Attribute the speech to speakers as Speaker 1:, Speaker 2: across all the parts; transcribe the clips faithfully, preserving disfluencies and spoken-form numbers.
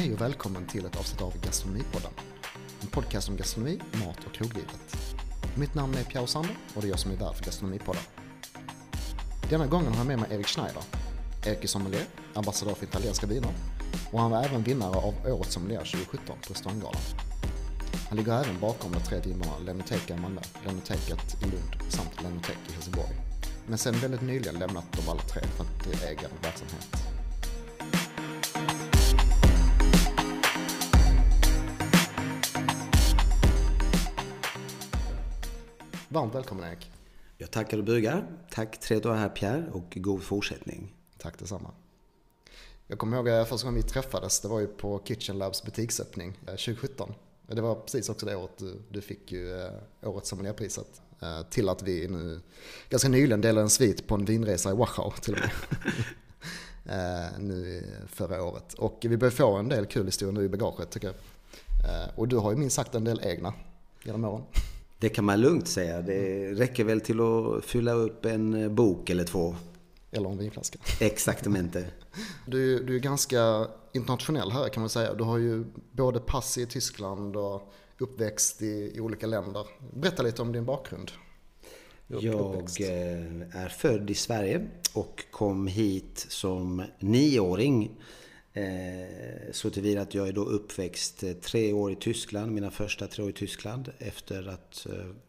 Speaker 1: Hej och välkommen till ett avsnitt av Gastronomipodden. En podcast om gastronomi, mat och kroglivet. Mitt namn är Pierre Sander och det är jag som är värd för Gastronomipodden. Denna gången har jag med mig Erik Schneider. Erik är sommelier, ambassadör för italienska viner och han var även vinnare av Årets sommelier tjugo sjutton på Restauranggalan. Han ligger även bakom de tre vinarna Lenoteka i Malmö, Lenoteket i Lund samt Lenotek i Helsingborg. Men sen väldigt nyligen lämnat de alla tre för att driva egen verksamhet. Varmt välkommen Erik.
Speaker 2: Jag tackar och bugar. Tack, trevligt att vara här Pierre och god fortsättning.
Speaker 1: Tack detsamma. Jag kommer ihåg att första gången vi träffades, det var ju på Kitchen Labs butiksöppning tjugo sjutton. Det var precis också det året du, du fick ju Årets sommelierpriset. Till att vi nu ganska nyligen delade en svit på en vinresa i Wachau till och med. nu förra året. Och vi börjar få en del kul historier nu i bagaget tycker jag. Och du har ju minst sagt en del egna genom åren.
Speaker 2: Det kan man lugnt säga. Det räcker väl till att fylla upp en bok eller två.
Speaker 1: Eller en vinflaska.
Speaker 2: Exaktamente.
Speaker 1: Du, du är ganska internationell här kan man säga. Du har ju både pass i Tyskland och uppväxt i, i olika länder. Berätta lite om din bakgrund.
Speaker 2: Jag är född i Sverige och kom hit som nioåring. Så tillvida att jag är då uppväxt tre år i Tyskland, mina första tre år i Tyskland efter att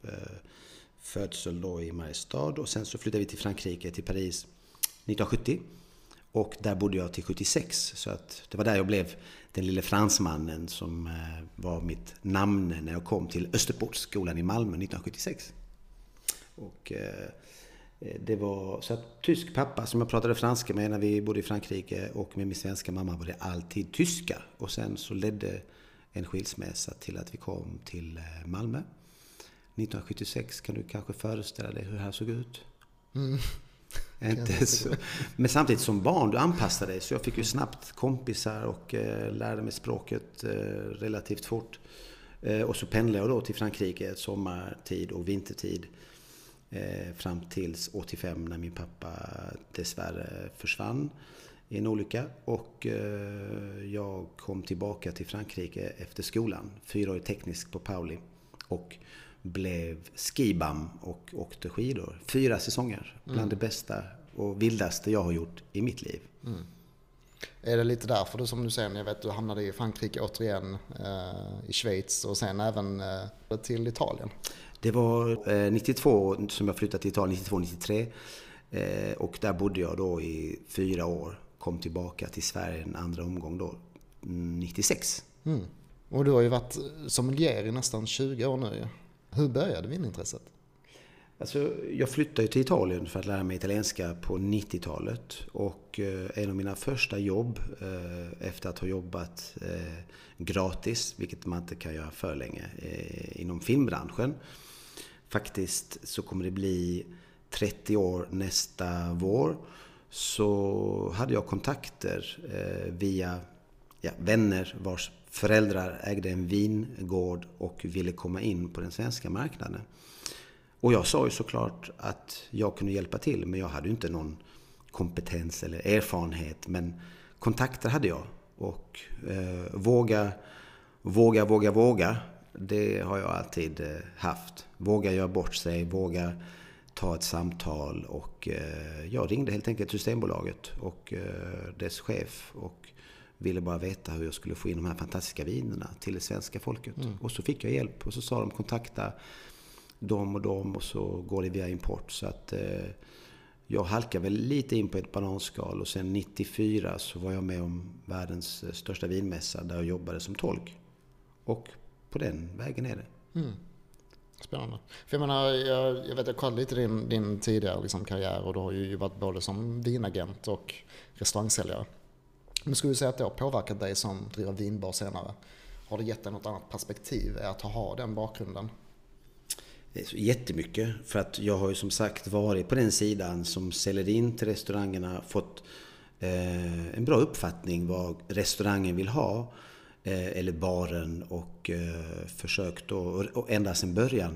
Speaker 2: födsel då i Mariestad, och sen så flyttade vi till Frankrike, till Paris nittonhundrasjuttio och där bodde jag till sjuttiosex, så att det var där jag blev den lille fransmannen som var mitt namn när jag kom till Österportskolan i Malmö nittonhundrasjuttiosex. Och det var så att tysk pappa som jag pratade franska med när vi bodde i Frankrike och med min svenska mamma var det alltid tyska. Och sen så ledde en skilsmässa till att vi kom till Malmö. nittonhundrasjuttiosex kan du kanske föreställa dig hur det här såg ut. Mm. Inte så. Men samtidigt som barn, du anpassade dig. Så jag fick ju snabbt kompisar och eh, lärde mig språket eh, relativt fort. Eh, och så pendlade jag då till Frankrike sommartid och vintertid. Eh, fram tills åttiofem när min pappa dessvärre försvann i en olycka. Och eh, jag kom tillbaka till Frankrike efter skolan. Fyraårig teknisk på Pauli. Och blev skibam och åkte skidor. Fyra säsonger. Bland mm. det bästa och vildaste jag har gjort i mitt liv. Mm.
Speaker 1: Är det lite därför du som du säger, jag vet du hamnade i Frankrike återigen, eh, i Schweiz och sen även eh, till Italien?
Speaker 2: Det var eh, nittiotvå som jag flyttade till Italien, nittiotvå nittiotre. Eh, och där bodde jag då i fyra år. Kom tillbaka till Sverige en andra omgång då, nittiosex.
Speaker 1: Mm. Och du har ju varit sommelier i nästan tjugo år nu. Hur började vinintresset?
Speaker 2: Alltså, jag flyttade till Italien för att lära mig italienska på nittiotalet. Och eh, en av mina första jobb eh, efter att ha jobbat eh, gratis, vilket man inte kan göra för länge, eh, inom filmbranschen. Faktiskt så kommer det bli trettio år nästa vår. Så hade jag kontakter eh, via ja, vänner vars föräldrar ägde en vingård och ville komma in på den svenska marknaden. Och jag sa ju såklart att jag kunde hjälpa till, men jag hade ju inte någon kompetens eller erfarenhet. Men kontakter hade jag. Och eh, våga, våga, våga, våga, det har jag alltid eh, haft. Våga göra bort sig, våga ta ett samtal. Och eh, jag ringde helt enkelt Systembolaget och eh, dess chef och ville bara veta hur jag skulle få in de här fantastiska vinerna till det svenska folket. Mm. Och så fick jag hjälp och så sa de kontakta dem och dem och så går det via import. Så att eh, jag halkade väl lite in på ett bananskal och sen nittiofyra så var jag med om världens största vinmässa där jag jobbade som tolk. Och på den vägen är det. Mm.
Speaker 1: Spännande. För jag menar, jag, jag vet jag kollade lite din, din tidigare liksom, karriär och du har ju varit både som vinagent och restaurangsäljare. Men skulle du säga att det har påverkat dig som driver vinbar senare? Har det gett dig något annat perspektiv att ha den bakgrunden?
Speaker 2: Det är så jättemycket, för att jag har ju som sagt varit på den sidan som säljer in till restaurangerna, fått eh, en bra uppfattning vad restaurangen vill ha eh, eller baren och eh, försökt då, och ända sedan början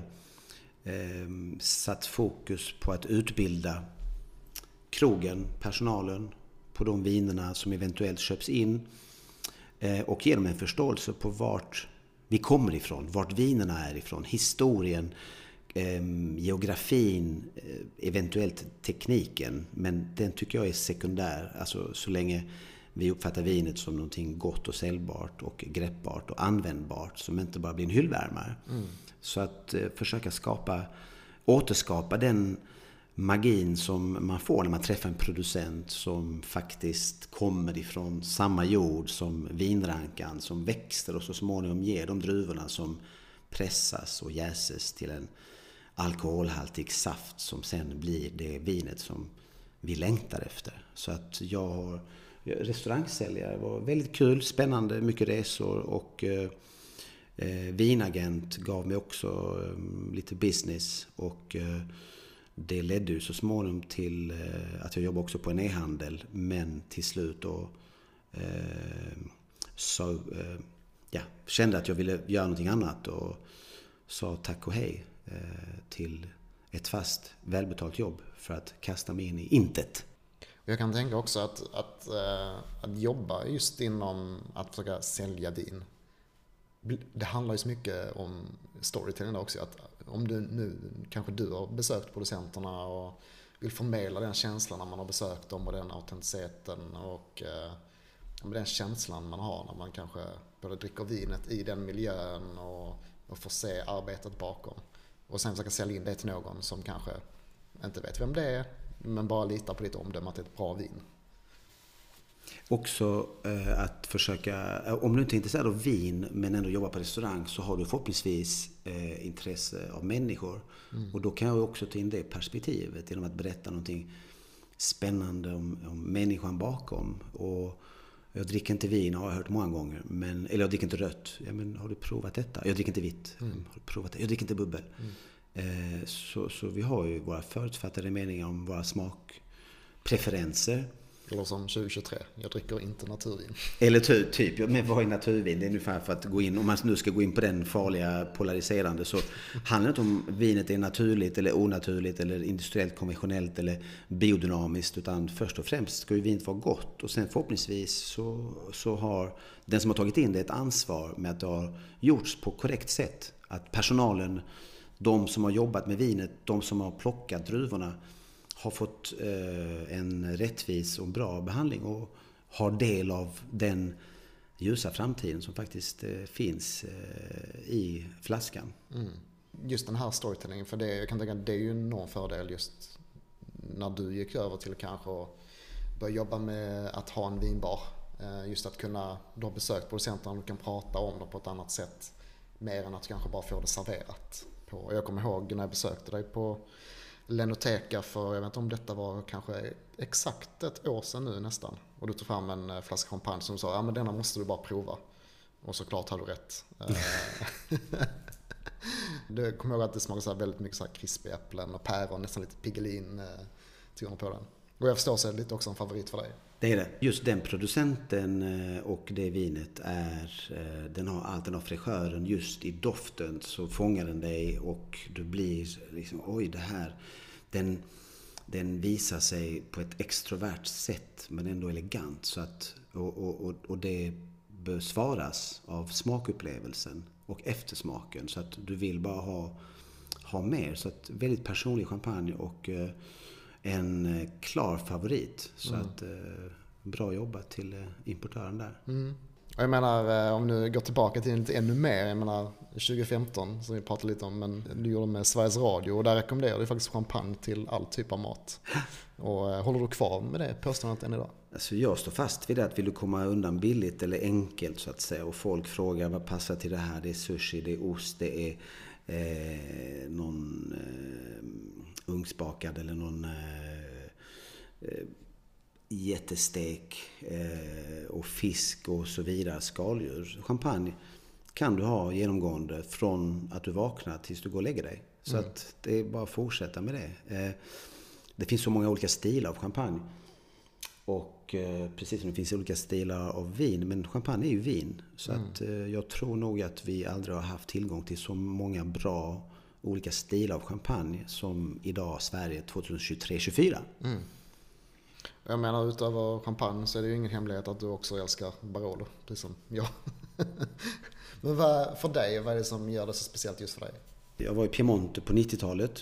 Speaker 2: eh, satt fokus på att utbilda krogen, personalen på de vinerna som eventuellt köps in. och ge dem en förståelse på vart vi kommer ifrån, vart vinerna är ifrån, historien, eh, geografin, eh, eventuellt tekniken. Men den tycker jag är sekundär. Alltså så länge vi uppfattar vinet som någonting gott och säljbart och greppbart och användbart som inte bara blir en hyllvärmare. Mm. Så att eh, försöka skapa, återskapa den magin som man får när man träffar en producent som faktiskt kommer ifrån samma jord som vinrankan, som växer och så småningom ger de druvorna som pressas och jäses till en alkoholhaltig saft som sen blir det vinet som vi längtar efter. Så att jag har restaurangsäljare, var väldigt kul, spännande, mycket resor och eh, vinagent gav mig också eh, lite business och eh, det ledde ju så småningom till eh, att jag jobbade också på en e-handel, men till slut då eh, så, eh, ja, kände att jag ville göra någonting annat och sa tack och hej eh, till ett fast välbetalt jobb för att kasta mig in i intet.
Speaker 1: Jag kan tänka också att, att, äh, att jobba just inom att försöka sälja vin. Det handlar ju så mycket om storytelling också. Att om du nu, kanske du har besökt producenterna och vill förmedla den känslan när man har besökt dem och den autenticiteten och äh, den känslan man har när man kanske både dricker vinet i den miljön och, och får se arbetet bakom. Och sen försöka sälja in det till någon som kanske inte vet vem det är, men bara litar på ditt omdöme att det är ett bra vin.
Speaker 2: Också eh, att försöka, om du inte är intresserad av vin men ändå jobbar på restaurang, så har du förhoppningsvis eh, intresse av människor. Mm. Och då kan jag också ta in det perspektivet genom att berätta någonting spännande om, om människan bakom. Och jag dricker inte vin, har jag hört många gånger, men, eller jag dricker inte rött. Ja, men har du provat detta? Jag dricker inte vitt. Mm. Har du provat det? Jag dricker inte bubbel. Mm. Eh, så, så vi har ju våra förutfattade meningar om våra smakpreferenser.
Speaker 1: Eller som tjugo tjugotre, jag dricker inte naturvin.
Speaker 2: Eller ty, typ, men vad är naturvin? Det är ungefär för att gå in, om man nu ska gå in på den farliga polariserande, så handlar det inte om vinet är naturligt eller onaturligt eller industriellt konventionellt eller biodynamiskt, utan först och främst ska ju vinet vara gott, och sen förhoppningsvis så, så har den som har tagit in det ett ansvar med att det har gjorts på korrekt sätt. Att personalen, de som har jobbat med vinet, de som har plockat druvorna, har fått eh, en rättvis och bra behandling och har del av den ljusa framtiden som faktiskt eh, finns eh, i flaskan.
Speaker 1: Mm. Just den här storytellingen, för det, jag kan tänka att det är ju någon fördel just när du gick över till kanske att börja jobba med att ha en vinbar. Eh, just att kunna, du har besökt producenterna och du kan prata om det på ett annat sätt, mer än att kanske bara få det serverat. På. Jag kommer ihåg när jag besökte dig på Lenoteca för, jag vet inte om detta var kanske exakt ett år sedan nu nästan. Och du tog fram en flaska champagne som sa, ja men denna måste du bara prova. Och såklart har du rätt. Du kommer ihåg att det smakade så väldigt mycket så här krispiga äpplen och päron, nästan lite pigelin toner på den. Och jag förstår så är det lite också en favorit för dig.
Speaker 2: Det är det. Just den producenten och det vinet är, den har allt, den har fräschören, just i doften så fångar den dig och du blir liksom, oj det här, den, den visar sig på ett extrovert sätt men ändå elegant, så att, och, och, och det besvaras av smakupplevelsen och eftersmaken, så att du vill bara ha, ha mer, så att väldigt personlig champagne och en klar favorit. Så mm. att eh, bra jobbat till eh, importören där.
Speaker 1: Mm. Och jag menar, om nu går tillbaka till lite ännu mer, jag menar tjugo femton som vi pratade lite om, men du gjorde med Sveriges Radio och där rekommenderar du faktiskt champagne till all typ av mat. Och eh, håller du kvar med det påståendet än idag?
Speaker 2: Alltså jag står fast vid det, att vill du komma undan billigt eller enkelt så att säga, och folk frågar vad passar till det här, det är sushi, det är ost, det är eh, någon eh, ugnsbakad eller någon eh, eh, jättestek eh, och fisk och så vidare, skaldjur. Champagne kan du ha genomgående från att du vaknar tills du går och lägger dig. Så mm. att det är bara att fortsätta med det. Eh, det finns så många olika stilar av champagne. Och eh, precis som det finns olika stilar av vin, men champagne är ju vin. Så mm. att eh, jag tror nog att vi aldrig har haft tillgång till så många bra olika stilar av champagne som idag Sverige tjugohundratjugotre tjugofyra. Mm.
Speaker 1: Jag menar, utöver champagne så är det ju ingen hemlighet att du också älskar Barolo, precis som jag. Men vad, för dig, vad är det som gör det så speciellt just för dig?
Speaker 2: Jag var i Piemonte på nittiotalet,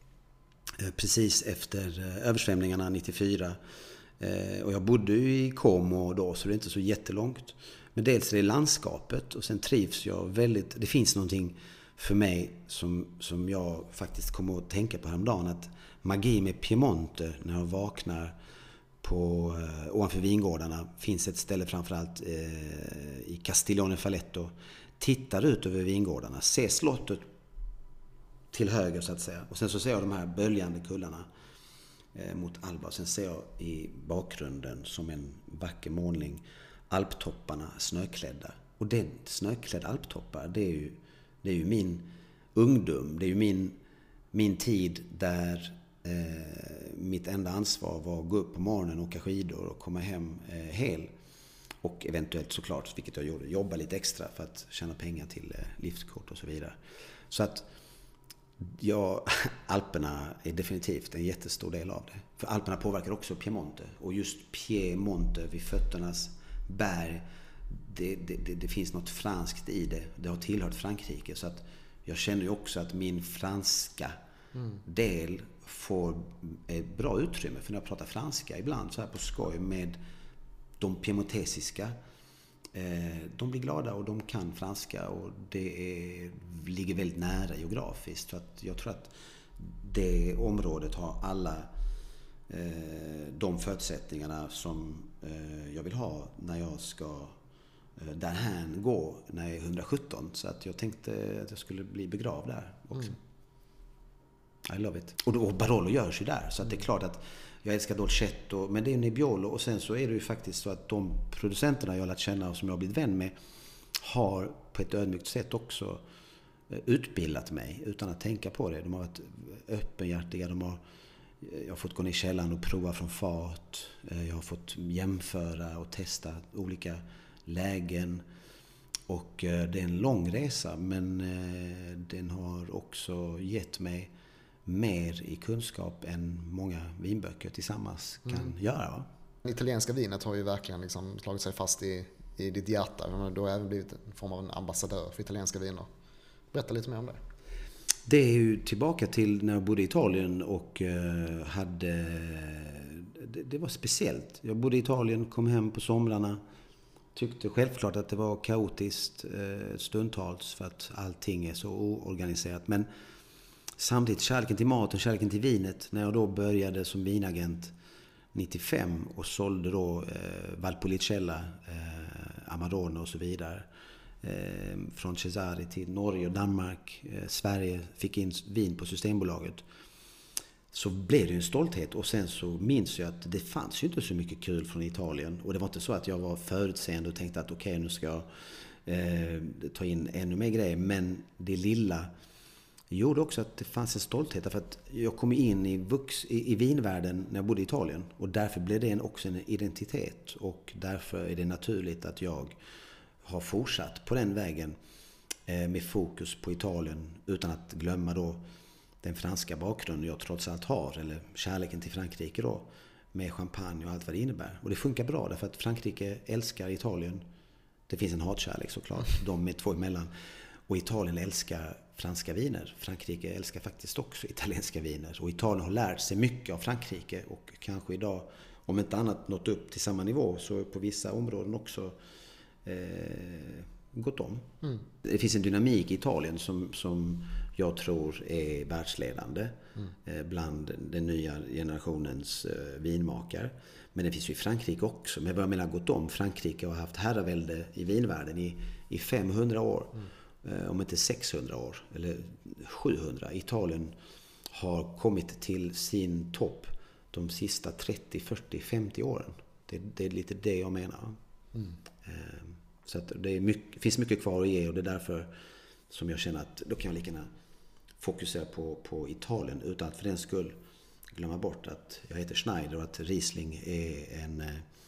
Speaker 2: precis efter översvämningarna nittiofyra. Och jag bodde ju i Como då, så det är inte så jättelångt. Men dels är det landskapet och sen trivs jag väldigt. Det finns någonting för mig som, som jag faktiskt kommer att tänka på häromdagen. Att magi med Piemonte, när jag vaknar på, eh, ovanför vingårdarna, finns ett ställe framförallt eh, i Castiglione Falletto. Tittar ut över vingårdarna, ser slottet till höger så att säga. Och sen så ser jag de här böljande kullarna eh, mot Alba. Och sen ser jag i bakgrunden som en vacker målning alptopparna snöklädda. Och den snöklädda alptoppar, det är ju, det är ju min ungdom. Det är ju min, min tid där eh, mitt enda ansvar var att gå upp på morgonen, åka skidor och komma hem eh, hel. Och eventuellt såklart, vilket jag gjorde, jobba lite extra för att tjäna pengar till eh, liftkort och så vidare. Så att ja, Alperna är definitivt en jättestor del av det. För Alperna påverkar också Piemonte. Och just Piemonte vid fötternas berg, det, det, det, det finns något franskt i det. Det har tillhört Frankrike. Så att jag känner ju också att min franska mm. del får ett bra utrymme. För när jag pratar franska ibland så här på skoj med de piemontesiska, de blir glada och de kan franska och det är, ligger väldigt nära geografiskt. Så att jag tror att det området har alla eh, de förutsättningarna som eh, jag vill ha när jag ska eh, därhän gå när jag är hundrasjutton. Så att jag tänkte att jag skulle bli begravd där också. Mm. I love it. Och, då, och Barolo görs ju där, så att det är klart att jag älskar Dolcetto, men det är Nebbiolo. Och sen så är det ju faktiskt så att de producenterna jag har lärt känna och som jag har blivit vän med har på ett ödmjukt sätt också utbildat mig utan att tänka på det. De har varit öppenhjärtiga, de har, jag har fått gå ner i källaren och prova från fat. Jag har fått jämföra och testa olika lägen. Och det är en lång resa, men den har också gett mig mer i kunskap än många vinböcker tillsammans kan mm. göra. Va?
Speaker 1: Det italienska vinet har ju verkligen liksom slagit sig fast i, i ditt hjärta. Du har även blivit en form av en ambassadör för italienska viner. Berätta lite mer om det.
Speaker 2: Det är ju tillbaka till när jag bodde i Italien och hade... Det, det var speciellt. Jag bodde i Italien, kom hem på somrarna. Tyckte självklart att det var kaotiskt stundtals för att allting är så oorganiserat. Men samtidigt kärleken till maten, kärleken till vinet. När jag då började som vinagent nittiofem och sålde då eh, Valpolicella, eh, Amarone och så vidare. Eh, från Cesari till Norge och Danmark. Eh, Sverige fick in vin på Systembolaget. Så blev det en stolthet. Och sen så minns jag att det fanns ju inte så mycket kul från Italien. Och det var inte så att jag var förutseende och tänkte att okej, okay, nu ska jag eh, ta in ännu mer grejer. Men det lilla gjorde också att det fanns en stolthet. Därför att jag kom in i, vux, i, i vinvärlden när jag bodde i Italien. Och därför blev det en, också en identitet. Och därför är det naturligt att jag har fortsatt på den vägen eh, med fokus på Italien. Utan att glömma då den franska bakgrunden jag trots allt har. Eller kärleken till Frankrike då. Med champagne och allt vad det innebär. Och det funkar bra därför att Frankrike älskar Italien. Det finns en hatkärlek såklart. De är två emellan. Och Italien älskar franska viner. Frankrike älskar faktiskt också italienska viner. Och Italien har lärt sig mycket av Frankrike. Och kanske idag, om inte annat, nått upp till samma nivå. Så på vissa områden också eh, gått om. Mm. Det finns en dynamik i Italien som, som jag tror är världsledande. Mm. Eh, bland den nya generationens eh, vinmakare. Men det finns ju i Frankrike också. Men vad jag menar, gått om. Frankrike har haft herravälde i vinvärlden i, i femhundra år. Mm. Om inte sexhundra år eller sjuhundra. Italien har kommit till sin topp de sista trettio, fyrtio, femtio åren. Det, det är lite det jag menar. Mm. Så att det är mycket, finns mycket kvar att ge och det är därför som jag känner att då kan jag lika gärna fokusera på, på Italien utan att för den skull glömma bort att jag heter Schneider och att Riesling är en,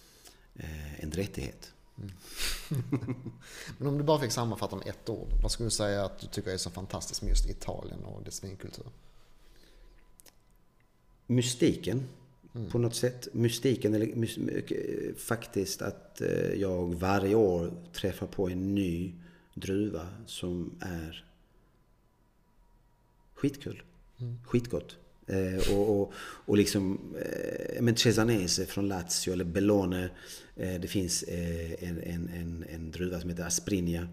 Speaker 2: en rättighet. Mm.
Speaker 1: Men om du bara fick sammanfatta med ett ord, vad skulle du säga att du tycker är så fantastiskt med just Italien och dess vinkultur?
Speaker 2: Mystiken mm. på något sätt. Mystiken, eller mys, faktiskt att jag varje år träffar på en ny druva som är skitkul. Mm. Skitgott. Eh, och, och, och liksom eh, men Cesanese från Lazio eller Bellone, eh, det finns eh, en, en, en, en druva som heter Asprinia,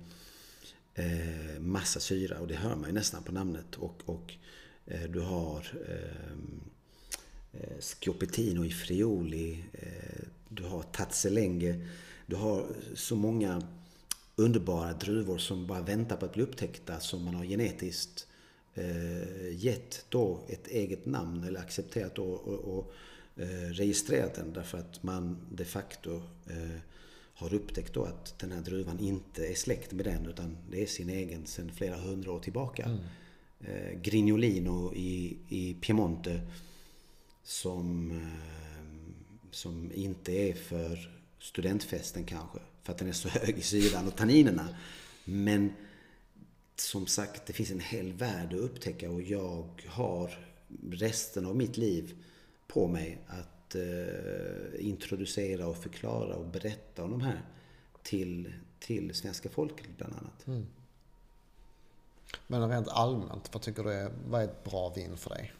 Speaker 2: eh, massa syra, och det hör man ju nästan på namnet, och, och eh, du har eh, Schioppettino i Friuli, eh, du har Tazelenghe, du har så många underbara druvor som bara väntar på att bli upptäckta, som man har genetiskt eh, gett då ett eget namn eller accepterat och, och, och eh, registrerat den, därför att man de facto eh, har upptäckt då att den här druvan inte är släkt med den, utan det är sin egen sedan flera hundra år tillbaka. Mm. Eh, Grignolino i, i Piemonte som, eh, som inte är för studentfesten kanske, för att den är så hög i syran och tanninerna. Men som sagt, det finns en hel värld att upptäcka, och jag har resten av mitt liv på mig att eh, introducera och förklara och berätta om de här till, till svenska folket bland annat. Mm.
Speaker 1: Men rent allmänt, vad tycker du är, vad är ett bra vin för dig?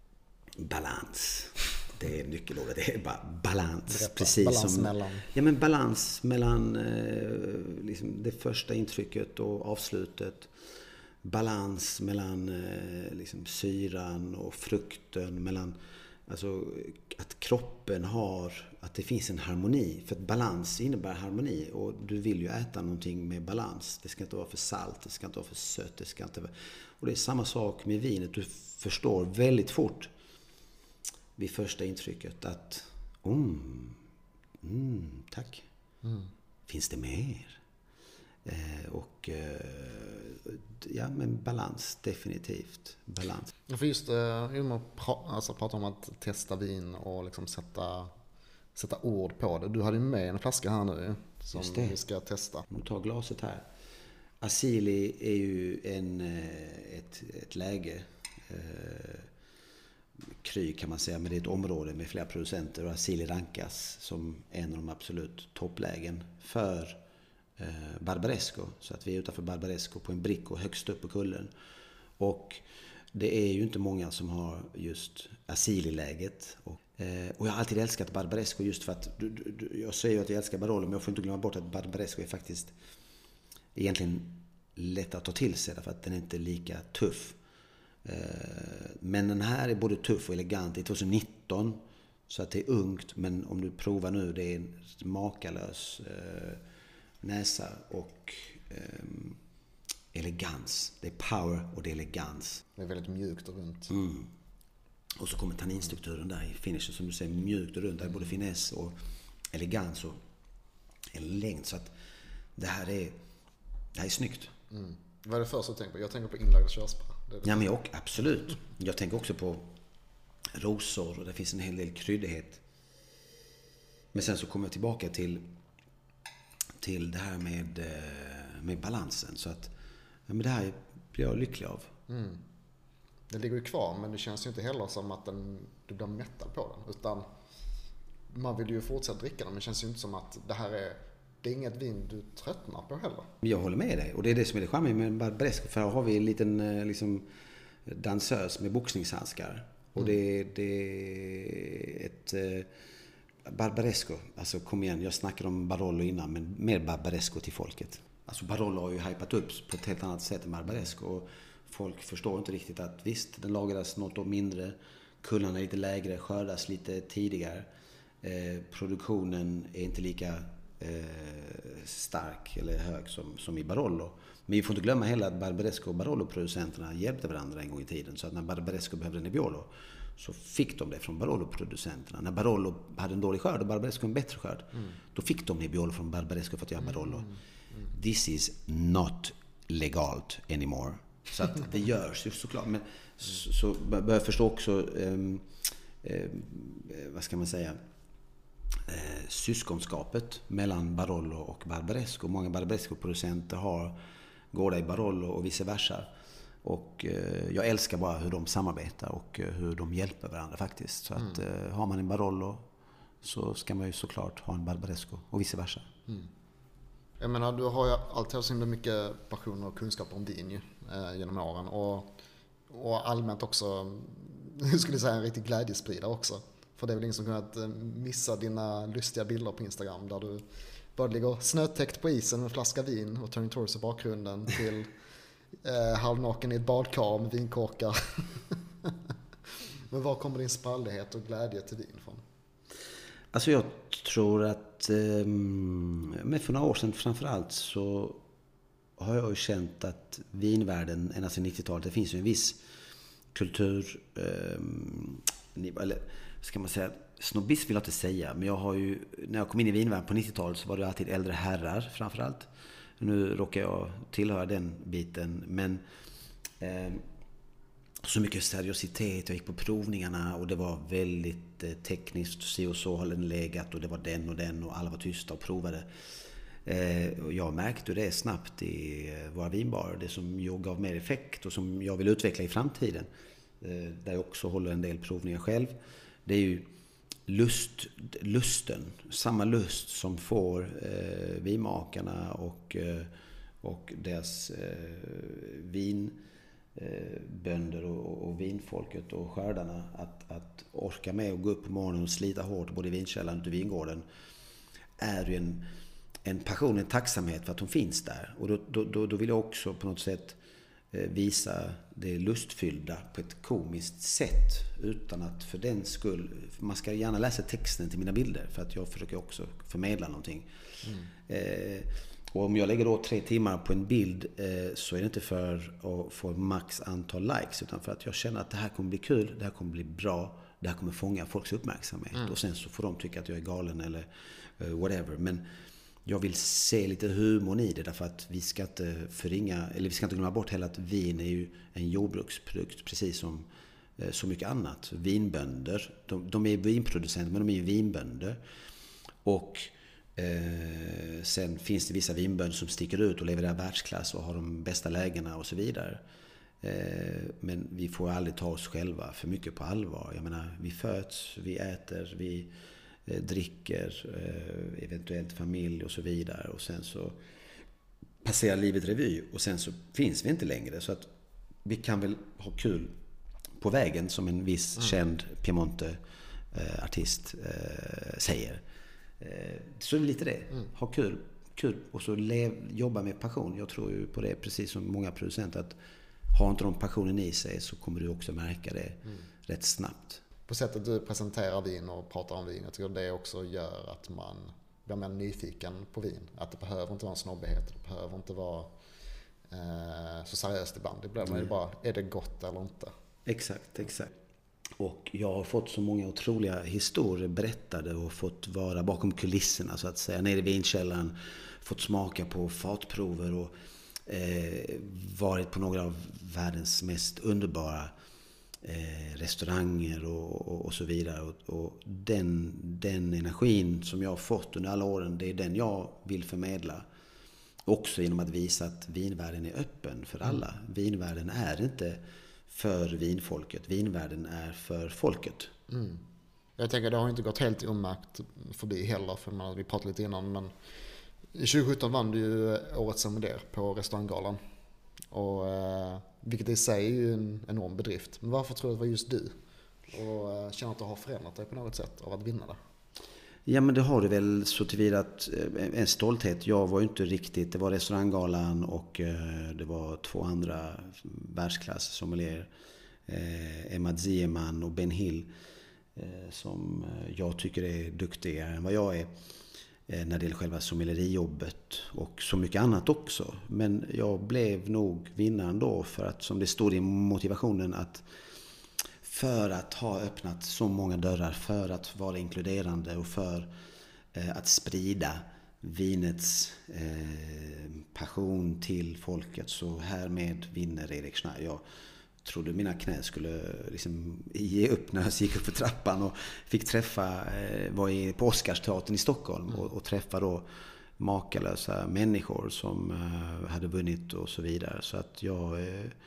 Speaker 2: Balans. Det är nyckelordet, det är bara balans.
Speaker 1: Berätta.
Speaker 2: Precis
Speaker 1: balans
Speaker 2: som,
Speaker 1: mellan?
Speaker 2: Ja, men balans mellan eh, liksom det första intrycket och avslutet. Balans mellan eh, liksom syran och frukten. Mellan, alltså, att kroppen har, att det finns en harmoni. För att balans innebär harmoni. Och du vill ju äta någonting med balans. Det ska inte vara för salt, det ska inte vara för sött. Det ska inte vara... Och det är samma sak med vinet. Du förstår väldigt fort vid första intrycket att mm, mm, tack. Mm. Finns det mer? Eh, och eh, ja, men balans, definitivt balans.
Speaker 1: För just eh, alltså, prata om att testa vin och liksom sätta, sätta ord på det. Du hade ju med en flaska här nu som vi ska testa.
Speaker 2: Nu tar glaset här. Asili är ju en, ett, ett läge, eh, Kry kan man säga, men det är ett område med flera producenter, och Asili rankas som en av de absolut topplägen för eh, Barbaresco. Så att vi är utanför Barbaresco på en bricko högst upp på kullen. Och det är ju inte många som har just Asili-läget. Och, eh, och jag har alltid älskat Barbaresco just för att, du, du, jag säger ju att jag älskar Barolo, men jag får inte glömma bort att Barbaresco är faktiskt egentligen lätt att ta till sig, därför att den är inte lika tuff. Men den här är både tuff och elegant. Det är tjugonitton, så att det är ungt, men om du provar nu, det är en makalös eh, näsa och eh, elegans. Det är power och det är elegans.
Speaker 1: Det är väldigt mjukt och runt.
Speaker 2: Mm. Och så kommer tanninstrukturen där i finishen, som du säger, mjukt och runt. Det är både finess och elegans och en längd. Så att det här är, det här är snyggt.
Speaker 1: Mm. Vad är det första du tänker på? Jag tänker på inlagda körsbär.
Speaker 2: Ja, men jag, absolut. Jag tänker också på rosor, och det finns en hel del kryddighet. Men sen så kommer jag tillbaka till till det här med, med balansen. Så att ja, men det här blir jag lycklig av. Mm.
Speaker 1: Det ligger ju kvar, men det känns ju inte heller som att den, du blir mättad på den. Utan man vill ju fortsätta dricka den, men det känns ju inte som att det här är... Det är inget vin du tröttnar på heller. Jag
Speaker 2: håller med dig. Och det är det som är det charmiga med Barbaresco. För här har vi en liten liksom, dansös med boxningshandskar. Och mm. det, det är ett... Eh, Barbaresco. Alltså kom igen, jag snackade om Barolo innan. Men mer Barbaresco till folket. Alltså Barolo har ju hypat upp på ett helt annat sätt än Barbaresco. Och folk förstår inte riktigt att visst, den lagras något år mindre. Kullarna är lite lägre, skördas lite tidigare. Eh, produktionen är inte lika... stark eller hög som, som i Barolo. Men vi får inte glömma heller att Barbaresco och Barolo-producenterna hjälpte varandra en gång i tiden. Så att när Barbaresco behövde Nebbiolo så fick de det från Barolo-producenterna. När Barolo hade en dålig skörd och Barbaresco en bättre skörd, mm. då fick de Nebbiolo från Barbaresco för att göra Barolo. Mm. Mm. This is not legalt anymore. Så att det görs ju såklart. Men så, så bör jag förstå också um, um, vad ska man säga, Eh, syskonskapet mellan Barolo och Barbaresco. Många Barbaresco-producenter har gårdar i Barolo och vice versa. Och eh, jag älskar bara hur de samarbetar och eh, hur de hjälper varandra faktiskt. Så att mm. eh, har man en Barolo så ska man ju såklart ha en Barbaresco och vice versa.
Speaker 1: Mm. Jag menar, du har ju alltid haft så mycket passion och kunskap om vin ju, eh, genom åren. Och, och allmänt också, jag skulle säga en riktig glädjespridare också. För det är väl ingen som kunnat missa dina lustiga bilder på Instagram där du både ligger snötäckt på isen med en flaska vin och Turning Torso i bakgrunden till eh, halvnaken i ett badkar med vinkorkar. Men var kommer din sprallighet och glädje till vin från?
Speaker 2: Alltså jag tror att eh, men för några år sedan framförallt så har jag ju känt att vinvärlden ända sedan nittiotalet, det finns ju en viss kultur eh, eller ska man säga, snobbism vill jag inte säga, men jag har ju, när jag kom in i vinvärlden på nittiotalet så var det alltid äldre herrar framförallt. Nu råkar jag tillhöra den biten, men eh, så mycket seriositet, jag gick på provningarna och det var väldigt eh, tekniskt, så och så har den legat och det var den och den och alla var tysta och provade. Eh, och jag märkte det snabbt i eh, våra vinbarer, det som jag gav mer effekt och som jag vill utveckla i framtiden. Eh, där jag också håller en del provningar själv. Det är ju lust, lusten, samma lust som får eh, vinmakarna och, eh, och deras eh, vinbönder eh, och, och vinfolket och skördarna att, att orka med och gå upp på morgonen och slita hårt både i vinkällaren och i vingården är ju en, en passion, en tacksamhet för att de finns där. Och då, då, då vill jag också på något sätt visa det lustfyllda på ett komiskt sätt utan att för den skull, man ska gärna läsa texten till mina bilder för att jag försöker också förmedla någonting. Mm. Eh, och om jag lägger då tre timmar på en bild eh, så är det inte för att få max antal likes utan för att jag känner att det här kommer bli kul, det här kommer bli bra, det här kommer fånga folks uppmärksamhet mm. och sen så får de tycka att jag är galen eller uh, whatever, men jag vill se lite humor i det därför att vi ska inte förringa, eller vi ska inte glömma bort heller att vin är ju en jordbruksprodukt precis som eh, så mycket annat. Vinbönder, de, de är vinproducenter men de är ju vinbönder. Och eh, sen finns det vissa vinbönder som sticker ut och levererar världsklass och har de bästa lägena och så vidare. Eh, men vi får aldrig ta oss själva för mycket på allvar. Jag menar, vi föds, vi äter, vi dricker, eventuellt familj och så vidare och sen så passerar livet revy och sen så finns vi inte längre så att vi kan väl ha kul på vägen som en viss mm. känd Piemonte eh, artist eh, säger. Eh, så är det lite det. Mm. Ha kul, kul och så lev, jobba med passion. Jag tror ju på det precis som många producenter att har inte de passionen i sig så kommer du också märka det mm. rätt snabbt.
Speaker 1: På sättet du presenterar vin och pratar om vin, jag tycker det också gör att man blir mer nyfiken på vin. Att det behöver inte vara en snobbighet, det behöver inte vara eh, så seriöst ibland. Det blir mm. bara, är det gott eller inte?
Speaker 2: Exakt, exakt. Och jag har fått så många otroliga historier berättade och fått vara bakom kulisserna så att säga, nere i vinkällaren, fått smaka på fatprover och eh, varit på några av världens mest underbara Eh, restauranger och, och, och så vidare och, och den, den energin som jag har fått under alla åren, det är den jag vill förmedla också genom att visa att vinvärlden är öppen för alla. Mm. Vinvärlden är inte för vinfolket, vinvärlden är för folket.
Speaker 1: Mm. Jag tänker det har inte gått helt omärkt förbi heller, för man, vi pratade lite innan, men i tjugo sjutton vann du ju årets sommelier på restauranggalan. Och, eh, vilket i sig är ju en enorm bedrift. Men varför tror du att det var just du? Och eh, känner att du har förändrat dig på något sätt av att vinna det?
Speaker 2: Ja, men det har du väl så tillvida att en stolthet. Jag var ju inte riktigt, det var restauranggalan och eh, det var två andra världsklass sommelier. Eh, Emma Zieman och Ben Hill eh, som jag tycker är duktigare än vad jag är när det gäller själva sommelierijobbet och så mycket annat också. Men jag blev nog vinnaren då för att, som det stod i motivationen, att för att ha öppnat så många dörrar, för att vara inkluderande och för eh, att sprida vinets eh, passion till folket, så härmed vinner Erik Schneider. Jag trodde mina knä skulle liksom ge upp när jag gick upp för trappan och fick träffa, var i, på Oscarsteatern i Stockholm mm. och, och träffa då makalösa människor som uh, hade vunnit och så vidare. Så att jag uh,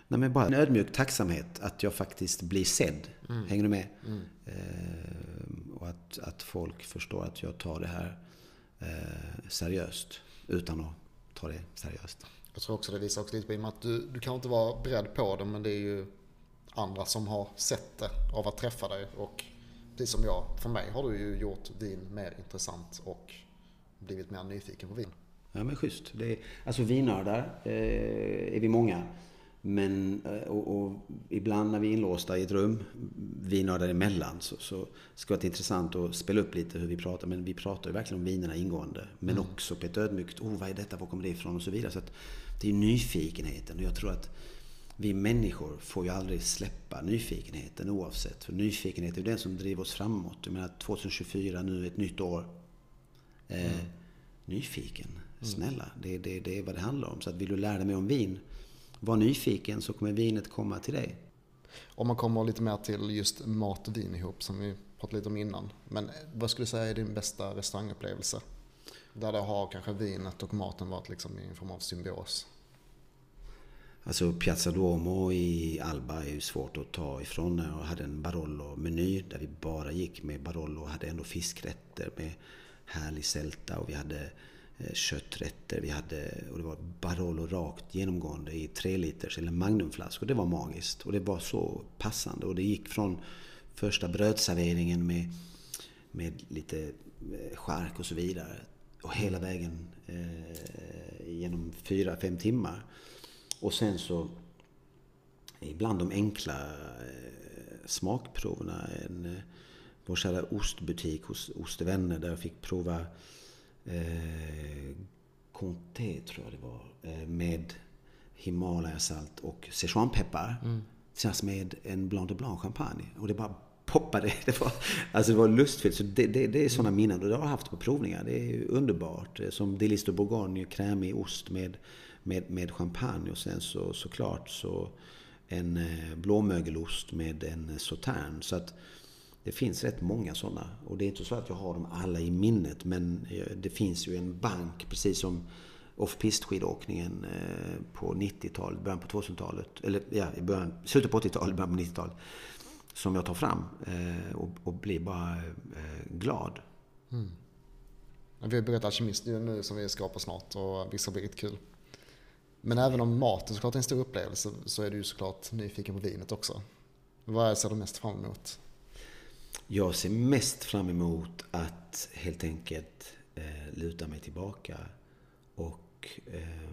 Speaker 2: Nej, men bara en ödmjuk tacksamhet att jag faktiskt blir sedd. Mm. Hänger du med?
Speaker 1: Mm.
Speaker 2: Eh, och att, att folk förstår att jag tar det här eh, seriöst utan att ta det seriöst.
Speaker 1: Jag tror också det visar också lite på i och med att du, du kan inte vara beredd på det, men det är ju andra som har sett det av att träffa dig. Och precis som jag, för mig har du ju gjort vin mer intressant och blivit mer nyfiken på vin.
Speaker 2: Ja, men schysst. Det är, alltså vinnördar eh, är vi många. Men, och, och ibland när vi är inlåsta i ett rum, vinnördar emellan, så, så ska det vara intressant att spela upp lite hur vi pratar. Men vi pratar ju verkligen om vinerna ingående. Men mm. också på ett ödmjukt, oh, vad är detta, var kommer det ifrån och så vidare. Så att det är nyfikenheten. Och jag tror att vi människor får ju aldrig släppa nyfikenheten oavsett. För nyfikenhet är ju den som driver oss framåt. Jag menar tjugohundratjugofyra, nu ett nytt år. Eh, mm. Nyfiken, snälla. Det, det, det är vad det handlar om. Så att vill du lära dig mer om vin, var nyfiken, så kommer vinet komma till dig.
Speaker 1: Om man kommer lite mer till just mat och vin ihop som vi pratade lite om innan. Men vad skulle du säga är din bästa restaurangupplevelse? Där det har kanske vinet och maten varit liksom i en form av symbios.
Speaker 2: Alltså Piazza Duomo i Alba är ju svårt att ta ifrån. Jag hade en Barolo-meny där vi bara gick med Barolo och hade ändå fiskrätter med härlig sälta och vi hade kötträtter, vi hade, och det var Barolo rakt genomgående i tre liters eller magnumflask, och det var magiskt och det var så passande, och det gick från första brödserveringen med, med lite chark och så vidare och hela vägen eh, genom fyra, fem timmar, och sen så ibland de enkla eh, smakproverna, en eh, vår kära ostbutik hos Ostevänner där jag fick prova Eh, Comté tror jag det var, eh, med Himalaya-salt och Sichuanpeppar mm. tillsammans med en Blanc de Blanc champagne, och det bara poppade. Det var, alltså det var lustfyllt, så det, det, det är sådana minnen, och det har jag haft på provningar. Det är underbart, som Délices de Bourgogne, krämig ost med, med, med champagne, och sen så såklart så en eh, blåmögelost med en sauterne. Så att det finns rätt många sådana, och det är inte så att jag har dem alla i minnet, men det finns ju en bank, precis som off-pist-skidåkningen på nittiotalet, början på tvåtusentalet, eller ja, i början, slutet på åttiotalet, början på nittiotalet, som jag tar fram och, och blir bara glad.
Speaker 1: Mm. Vi har börjat Alkemist nu som vi ska på snart, och vissa blir riktigt kul. Men även om maten såklart är en stor upplevelse, så är du såklart nyfiken på vinet också. Vad ser du mest fram emot?
Speaker 2: Jag ser mest fram emot att helt enkelt eh, luta mig tillbaka och eh,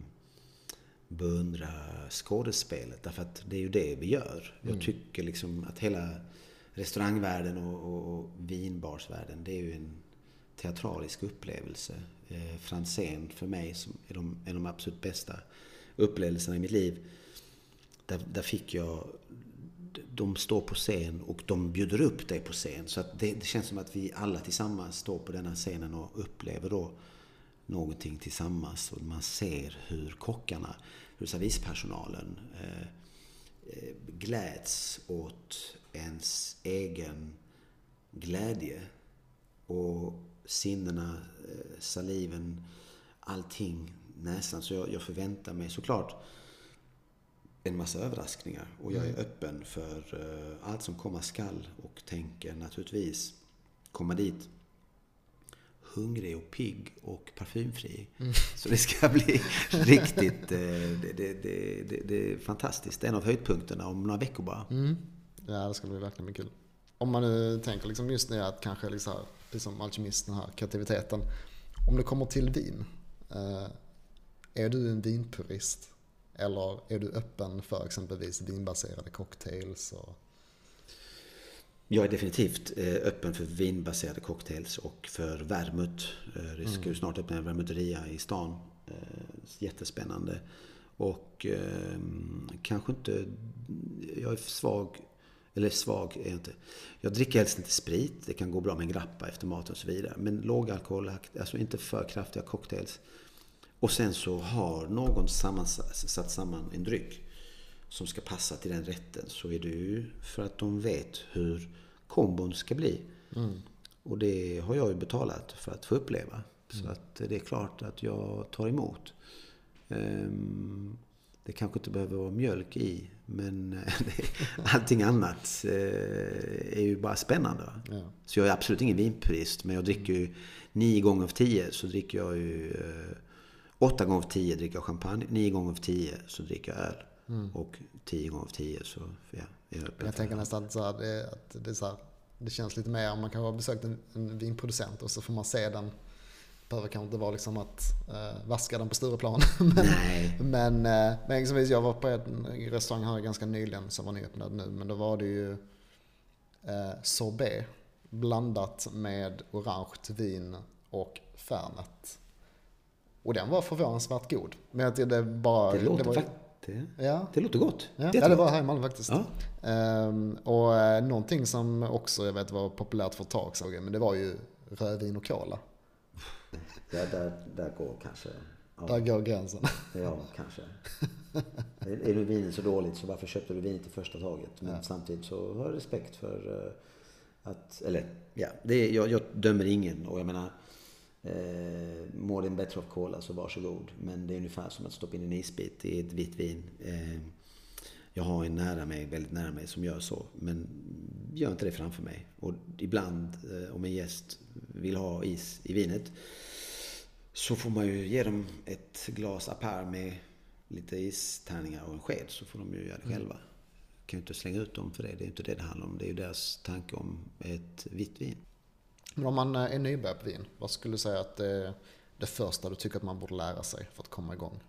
Speaker 2: beundra skådespelet. Därför att det är ju det vi gör. Mm. Jag tycker liksom att hela restaurangvärlden och, och, och vinbarsvärlden, det är ju en teatralisk upplevelse. Eh, Franzén för mig som är de, en av de absolut bästa upplevelserna i mitt liv. Där, där fick jag... De står på scen och de bjuder upp dig på scen. Så att det, det känns som att vi alla tillsammans står på denna scenen och upplever då någonting tillsammans. Och man ser hur kockarna, hur servispersonalen eh, gläds åt ens egen glädje. Och sinnena, eh, saliven, allting, näsan. Så jag, jag förväntar mig såklart en massa överraskningar, och jag är mm. öppen för uh, allt som komma skall, och tänker naturligtvis komma dit hungrig och pigg och parfymfri. Mm. Så det ska bli riktigt uh, det, det, det, det, det är fantastiskt. Det är en av höjdpunkterna om några veckor bara.
Speaker 1: Mm. Ja, det ska bli verkligen bli kul. Om man nu tänker liksom just nu att kanske liksom, precis som Alkemist, den här kreativiteten, om det kommer till vin, uh, är du en vinpurist? Eller är du öppen för exempelvis vinbaserade cocktails? Och...
Speaker 2: Jag är definitivt öppen för vinbaserade cocktails och för vermouth. Det ska ju snart öppna en vermoutheria i stan. Jättespännande. Och eh, kanske inte... Jag är svag... Eller svag är jag inte. Jag dricker helst inte sprit. Det kan gå bra med en grappa efter mat och så vidare. Men låg alkohol, alltså inte för kraftiga cocktails. Och sen så har någon satt samman en dryck som ska passa till den rätten, så är det ju för att de vet hur kombon ska bli. Mm. Och det har jag ju betalat för att få uppleva. Mm. Så att det är klart att jag tar emot. Um, Det kanske inte behöver vara mjölk i, men allting annat är ju bara spännande. Ja. Så jag är absolut ingen vinpurist, men jag dricker ju nio gånger av tio så dricker jag ju åtta gånger av tio dricker jag champagne, nio gånger av tio så dricker jag öl. Mm. Och tio gånger av tio så ja, jag,
Speaker 1: jag tänker nästan att, så här, det, att det, är så här, det känns lite mer om man kan ha besökt en, en vinproducent och så får man se den. Behöver kanske inte vara liksom att uh, vaska den på Stureplan. men
Speaker 2: Nej.
Speaker 1: men, uh, men exempelvis jag var på en restaurang här ganska nyligen som var nyöppnad nu. Men då var det ju uh, sorbet blandat med orange vin och fernet. Och den var förvånansvärt god. Men jag det bara...
Speaker 2: Det låter
Speaker 1: det var,
Speaker 2: faktiskt... Det,
Speaker 1: ja.
Speaker 2: det låter gott.
Speaker 1: Ja, det, ja, det var här i Malmö faktiskt.
Speaker 2: Ja.
Speaker 1: Um, och uh, någonting som också jag vet var populärt för ett tag så, men det var ju rödvin och cola.
Speaker 2: Ja, där, där går kanske... Ja.
Speaker 1: Där går gränsen.
Speaker 2: Ja, kanske. Är, är du vinet så dåligt så varför köpte du vinet i första taget? Men ja. Samtidigt så har jag respekt för uh, att... Eller, ja, det är, jag, jag dömer ingen och jag menar... Eh, mår det en bättre av cola så varsågod. Men det är ungefär som att stoppa in en isbit i ett vitt vin. eh, Jag har en nära mig, väldigt nära mig som gör så. Men gör inte det framför mig. Och ibland eh, om en gäst vill ha is i vinet så får man ju ge dem ett glas apär med lite istärningar och en sked. Så får de ju göra det mm. själva. Kan ju inte slänga ut dem för det. Det är inte det det handlar om. Det är ju deras tanke om ett vitt vin.
Speaker 1: Men om man är nybörjare på vin, vad skulle du säga att det är det första du tycker att man borde lära sig för att komma igång?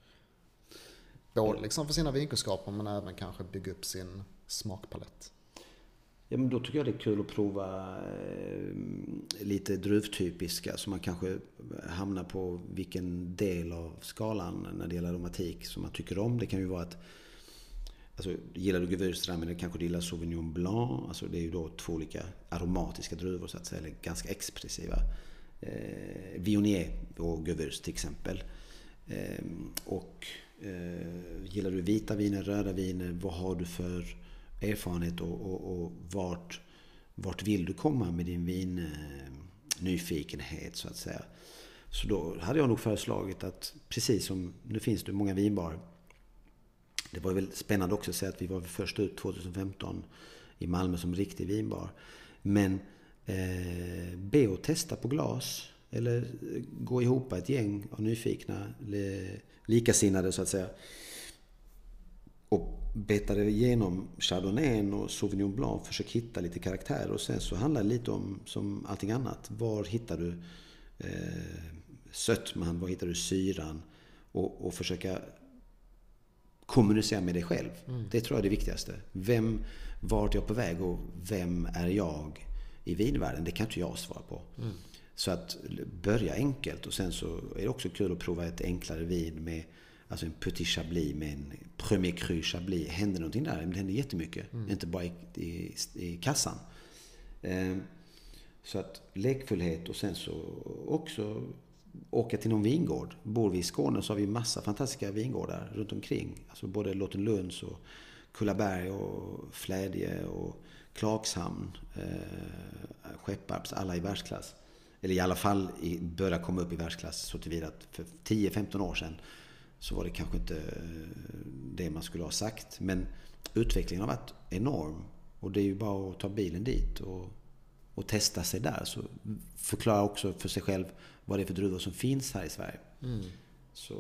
Speaker 1: Både liksom för sina vinkunskaper men även kanske bygga upp sin smakpalett.
Speaker 2: Ja, men då tycker jag det är kul att prova eh, lite druvtypiska så man kanske hamnar på vilken del av skalan när det gäller aromatik som man tycker om. Det kan ju vara att alltså, gillar du Gewürztraminer kanske du gillar Sauvignon Blanc. Alltså, det är ju då två olika aromatiska druvor så att säga, eller ganska expressiva. Eh, Viognier och Gewürz till exempel. Eh, och eh, gillar du vita viner, röda viner, vad har du för erfarenhet och, och, och vart, vart vill du komma med din vin eh, nyfikenhet så att säga. Så då hade jag nog föreslagit att precis som nu finns det många vinbar. Det var väl spännande också att säga att vi var först ut tjugohundrafemton i Malmö som riktig vinbar. Men eh, be och testa på glas eller gå ihop ett gäng av nyfikna, likasinnade så att säga. Och betade igenom Chardonnay och Sauvignon Blanc, försök hitta lite karaktär och sen så handlar det lite om som allting annat. Var hittar du eh, sötman, var hittar du syran och, och försöka kommunicera med dig själv. Mm. Det tror jag är det viktigaste. Vem, vart är jag på väg och vem är jag i vinvärlden? Det kan inte jag svara på. Mm. Så att börja enkelt och sen så är det också kul att prova ett enklare vin med alltså en petit chablis med en premier cru chablis. Händer någonting där? Det händer jättemycket. Mm. Inte bara i, i, i kassan. Eh, så att lekfullhet och sen så också åka till någon vingård. Bor vi i Skåne så har vi massa fantastiska vingårdar runt omkring. Alltså både Lottenlunds och Kullaberg och Flädje och Klagshamn, eh, Skepparps, alla i världsklass. Eller i alla fall i, börja komma upp i världsklass så tillvida att för tio femton år sedan så var det kanske inte det man skulle ha sagt. Men utvecklingen har varit enorm och det är ju bara att ta bilen dit och, och testa sig där. Så förklara också för sig själv vad det är för druvor som finns här i Sverige. Mm. Så,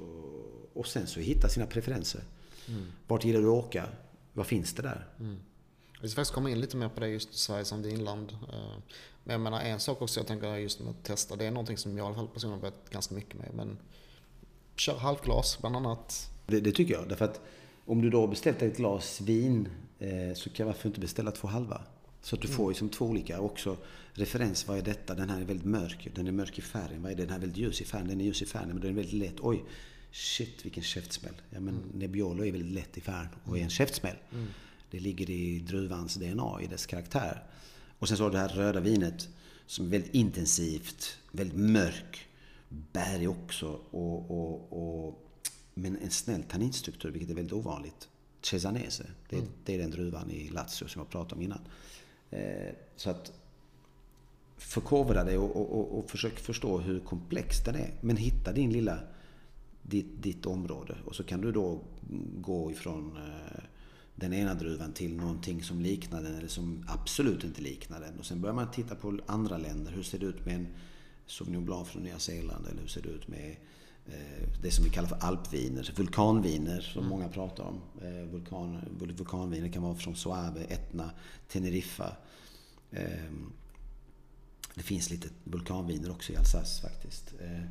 Speaker 2: och sen så hitta sina preferenser. Mm. Vart gillar du att åka? Vad finns det där?
Speaker 1: Mm. Vi ska faktiskt komma in lite mer på det just Sverige som vinland. Men jag menar en sak också jag tänker just med att testa. Det är någonting som jag i alla fall personligen har börjat ganska mycket med. Men kör halvglas bland annat.
Speaker 2: Det, det tycker jag. Därför att om du då beställt ett glas vin eh, så kan varför inte beställa två halva? Så att du mm. får ju som två olika också referens. Vad är detta? Den här är väldigt mörk. Den är mörk i färgen. Vad är det? Den här är väldigt ljus i färgen. Den är ljus i färgen men den är väldigt lätt. Oj, shit vilken käftsmäll. Ja, men mm. Nebbiolo är väldigt lätt i färgen och är en käftsmäll. Mm. Det ligger i druvans D N A, i dess karaktär. Och sen så har det här röda vinet som är väldigt intensivt, väldigt mörk, bärig också och, och, och men en snäll tanninstruktur, vilket är väldigt ovanligt. Cesanese, det är, mm. det är den druvan i Lazio som jag pratade om innan. Eh, så att förkovra dig och, och, och, och försök förstå hur komplex den är. Men hitta din lilla ditt, ditt område. Och så kan du då gå ifrån eh, den ena druvan till någonting som liknar den eller som absolut inte liknar den. Och sen börjar man titta på andra länder. Hur ser det ut med en Sauvignon Blanc från Nya Zeeland? Eller hur ser det ut med eh, det som vi kallar för alpviner, vulkanviner som mm. många pratar om. Eh, vulkan, vulkanviner kan vara från Soabe, Etna, Teneriffa. Eh, det finns lite vulkanviner också i Alsace faktiskt. Eh,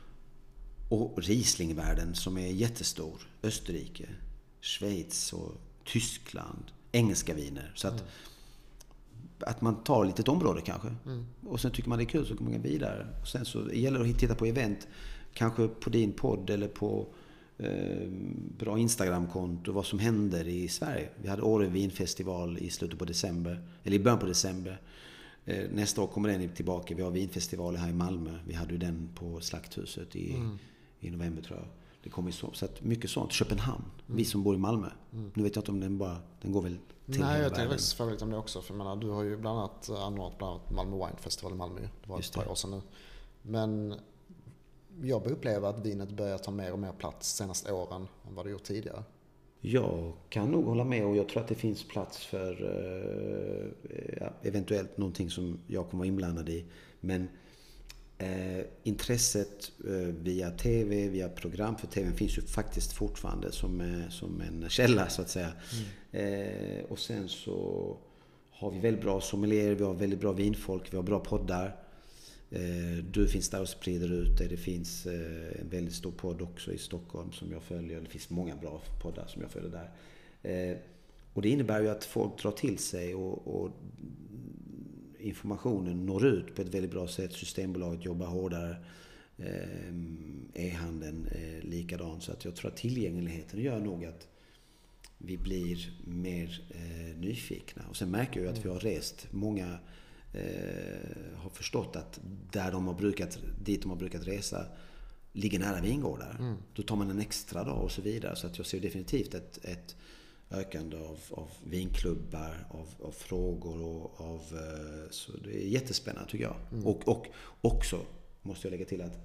Speaker 2: och Rieslingvärlden som är jättestor. Österrike, Schweiz och Tyskland, engelska viner. Så att, mm. att man tar lite ett område kanske. Mm. Och sen tycker man det är kul så kommer man vidare. Och sen så gäller det att titta på event. Kanske på din podd eller på eh, bra Instagramkonto. Vad som händer i Sverige. Vi hade Åre vinfestival i slutet på december. Eller i början på december. Eh, nästa år kommer den tillbaka. Vi har vinfestival här i Malmö. Vi hade ju den på Slakthuset i, mm. i november tror jag. Det kommer så, så att mycket sånt. Köpenhamn. Mm. Vi som bor i Malmö. Mm. Nu vet jag inte om den bara, den går väl till
Speaker 1: Nej, jag tänkte faktiskt fråga lite om det också. För jag menar, du har ju bland annat anordnat bland annat Malmö Wine Festival i Malmö. Det var ett par år sedan nu. Men jag uppleva att vinet börjar ta mer och mer plats senaste åren än vad det gjort tidigare.
Speaker 2: Jag kan nog hålla med och jag tror att det finns plats för ja, eventuellt någonting som jag kommer vara inblandad i. Men Eh, intresset eh, via tv, via program för tv finns ju faktiskt fortfarande som, eh, som en källa så att säga. Mm. Eh, och sen så har vi väldigt bra sommelier, vi har väldigt bra vinfolk, vi har bra poddar. Eh, du finns där och sprider ut det. Det finns eh, en väldigt stor podd också i Stockholm som jag följer. Det finns många bra poddar som jag följer där. Eh, och det innebär ju att folk drar till sig och, och informationen når ut på ett väldigt bra sätt. Systembolaget jobbar hårdare. E-handeln är likadan. Så att jag tror att tillgängligheten gör nog att vi blir mer eh, nyfikna. Och sen märker jag att vi har rest. Många eh, har förstått att där de har brukat, dit de har brukat resa ligger nära vingårdar. Mm. Då tar man en extra dag och så vidare. Så att jag ser definitivt ett, ett ökande av, av vinklubbar, av, av frågor och av, så det är jättespännande tycker jag. Mm. Och, och också måste jag lägga till att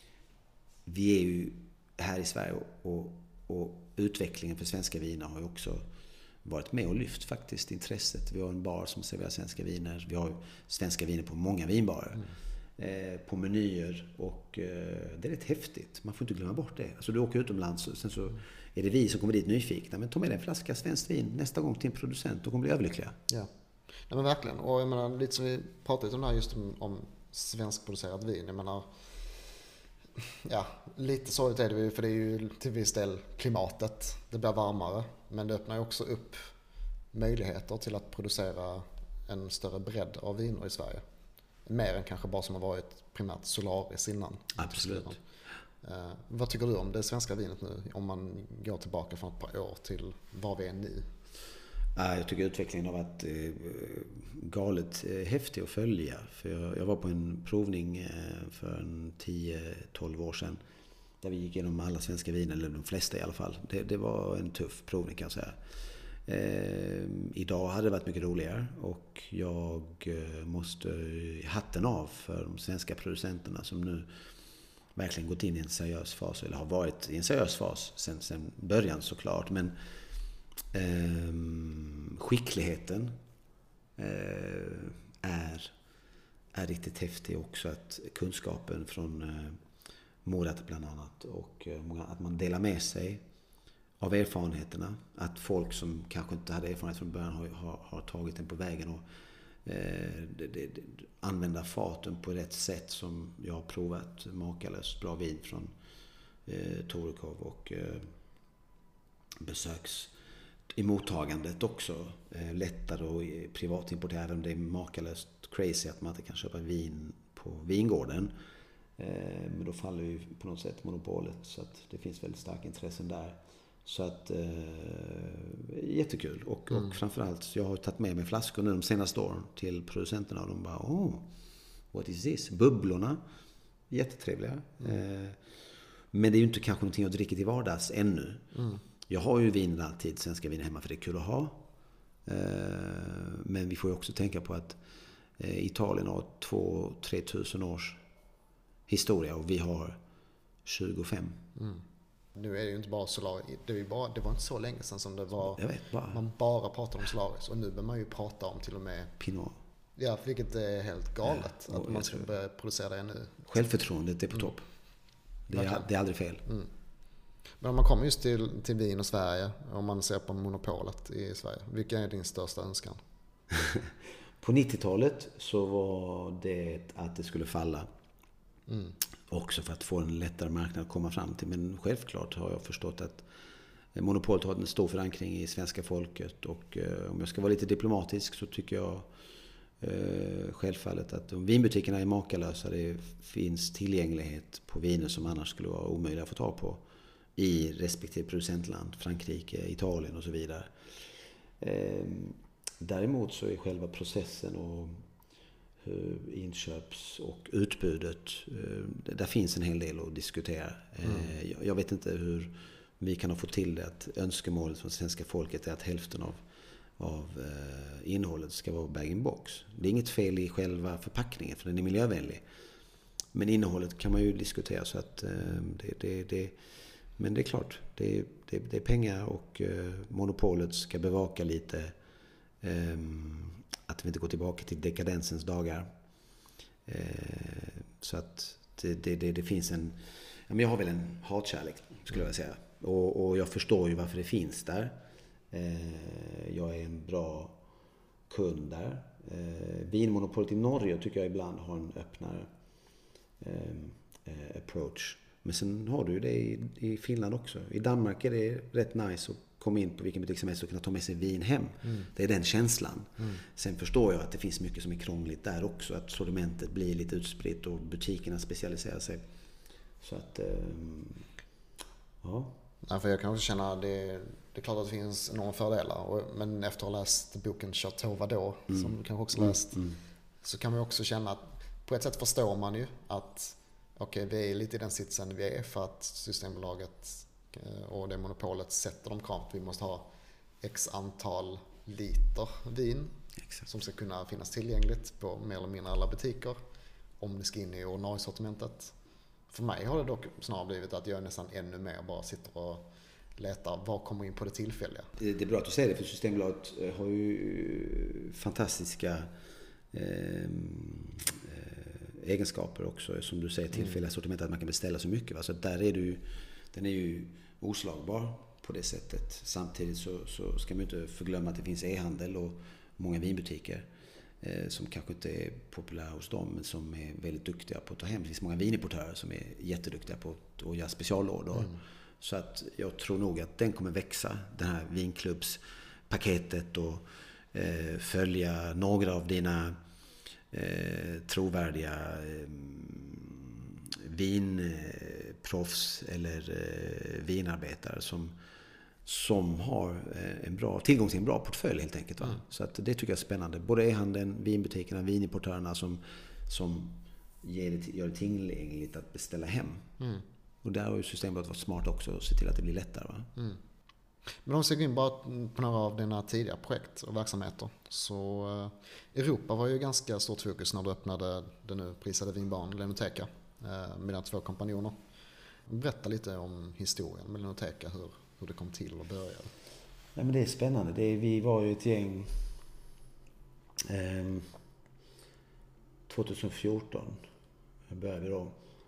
Speaker 2: vi är ju här i Sverige och, och utvecklingen för svenska viner har ju också varit med och lyft faktiskt intresset. Vi har en bar som serverar svenska viner. Vi har svenska viner på många vinbarer. Mm. Eh, på menyer och eh, det är rätt häftigt. Man får inte glömma bort det. Alltså du åker utomlands och sen så mm. är det vi som kommer dit nyfikna. Men ta med dig en flaska svenskt vin nästa gång till en producent och kommer bli överlyckliga.
Speaker 1: Ja, ja men verkligen. Och jag menar, lite som vi pratade om här just om, om svenskproducerat vin. Jag menar, ja, lite sorgligt är det ju för det är ju till viss del klimatet. Det blir varmare. Men det öppnar ju också upp möjligheter till att producera en större bredd av viner i Sverige. Mer än kanske bara som har varit primärt Solaris innan.
Speaker 2: Absolut.
Speaker 1: Eh, vad tycker du om det svenska vinet nu? Om man går tillbaka från ett par år till var vi är nu?
Speaker 2: Jag tycker utvecklingen har varit eh, galet eh, häftig att följa. För jag, jag var på en provning eh, för en tio tolv år sedan. Där vi gick igenom alla svenska viner, eller de flesta i alla fall. Det, det var en tuff provning kan jag säga. Eh, idag hade det varit mycket roligare och jag eh, måste hatten av för de svenska producenterna som nu verkligen gått in i en seriös fas, eller har varit i en seriös fas sen, sen början såklart, men eh, skickligheten eh, är, är riktigt häftig också, att kunskapen från eh, Morat bland annat och eh, många, att man delar med sig av erfarenheterna, att folk som kanske inte hade erfarenhet från början har, har, har tagit den på vägen och eh, det, det, det, använda faten på rätt sätt, som jag har provat makalöst bra vin från eh, Torekov och eh, besöks i mottagandet också eh, lättare och privatimportera, även om det är makalöst crazy att man inte kan köpa vin på vingården. Eh, men då faller ju på något sätt monopolet, så att det finns väldigt starka intressen där. Så att, eh, jättekul. Och, mm. och framförallt, jag har tagit med mig flaskor nu de senaste åren till producenterna och de bara, oh, what is this? Bubblorna, jättetrevliga. Mm. Eh, men det är ju inte kanske någonting jag dricker till vardags ännu. Mm. Jag har ju vin alltid, svenska viner hemma, för det är kul att ha. Eh, men vi får ju också tänka på att eh, Italien har två till tre tusen års historia och vi har tjugofem.
Speaker 1: Mm. Nu är det ju inte bara Solaris. Det, är ju bara, det var inte så länge sedan som det var.
Speaker 2: Jag vet, bara.
Speaker 1: Man bara pratar om Solaris. Och nu bör man ju prata om till och med
Speaker 2: Pinot.
Speaker 1: Ja, vilket är helt galet.
Speaker 2: Ja,
Speaker 1: att man ska börja producera det nu.
Speaker 2: Självförtroendet är på topp. Mm. Det, är, det är aldrig fel.
Speaker 1: Mm. Men om man kommer just till, till vin och Sverige. Om man ser på monopolet i Sverige. Vilken är din största önskan?
Speaker 2: På nittiotalet så var det att det skulle falla. Mm. Också för att få en lättare marknad att komma fram till. Men självklart har jag förstått att monopolet har en stor förankring i svenska folket. Och eh, om jag ska vara lite diplomatisk så tycker jag eh, självfallet att om vinbutikerna är makalösa, det finns tillgänglighet på viner som annars skulle vara omöjliga att få tag på i respektive producentland, Frankrike, Italien och så vidare. Eh, däremot så är själva processen och inköps- och utbudet, där finns en hel del att diskutera. Mm. Jag vet inte hur vi kan ha fått till det att önskemålet från svenska folket är att hälften av, av innehållet ska vara bag-in-box. Det är inget fel i själva förpackningen för den är miljövänlig. Men innehållet kan man ju diskutera så att det, det, det men det är klart, det, det, det är pengar och monopolet ska bevaka lite att vi inte går tillbaka till dekadensens dagar. Så att det, det, det, det finns en... Jag har väl en hatkärlek skulle jag säga. Och, och jag förstår ju varför det finns där. Jag är en bra kund där. Vinmonopolet i Norge tycker jag ibland har en öppnare approach. Men sen har du ju det i, i Finland också. I Danmark är det rätt nice att komma in på vilken butik som helst och kunna ta med sig vin hem. Mm. Det är den känslan. Mm. Sen förstår jag att det finns mycket som är krångligt där också. Att sortimentet blir lite utspritt och butikerna specialiserar sig. Så att, um, ja.
Speaker 1: Ja, för jag kan också känna att det, det är klart att det finns enorma fördelar. Och, men efter att ha läst boken Chateau Vadå, mm. som du kanske också läst, mm. så kan man också känna att på ett sätt förstår man ju att okej, okay, vi är lite i den sitsen vi är för att Systembolaget och det monopolet sätter de krav. Vi måste ha x antal liter vin. Exakt. Som ska kunna finnas tillgängligt på mer eller mindre alla butiker om det ska in i ordinarie sortimentet. För mig har det dock snarare blivit att jag nästan ännu mer bara sitter och letar vad kommer in på det tillfälliga.
Speaker 2: Det är bra att du säger det, för Systembolaget har ju fantastiska eh, egenskaper också, som du säger, tillfälliga mm. sortiment, att man kan beställa så mycket. Va? Så där är du, den är ju oslagbar på det sättet. Samtidigt så, så ska man inte förglömma att det finns e-handel och många vinbutiker eh, som kanske inte är populära hos dem, men som är väldigt duktiga på att ta hem. Det finns många vinimportörer som är jätteduktiga på att, att göra speciallådor. Mm. Så att jag tror nog att den kommer växa, den här vinklubbspaketet, och eh, följa några av dina eh, trovärdiga eh, vinproffs eller eh, vinarbetare som, som har eh, en bra tillgång till en bra portfölj helt enkelt. Va? Mm. Så att det tycker jag är spännande. Både e-handeln, vinbutikerna, vinimportörerna som, som ger det, gör det tillgängligt att beställa hem. Mm. Och där har ju Systembolaget varit smart också och se till att det blir lättare. Va? Mm.
Speaker 1: Men om vi ska gå in bara på några av dina tidiga projekt och verksamheter. Så eh, Europa var ju ganska stort fokus när du öppnade den nu prisade vinbaren Lenoteca eh, med dina två kompanjoner. Berätta lite om historien med Lenoteca, hur, hur det kom till och började.
Speaker 2: Ja, men det är spännande. Det är, vi var ju ett gäng eh, tjugohundrafjorton började vi då.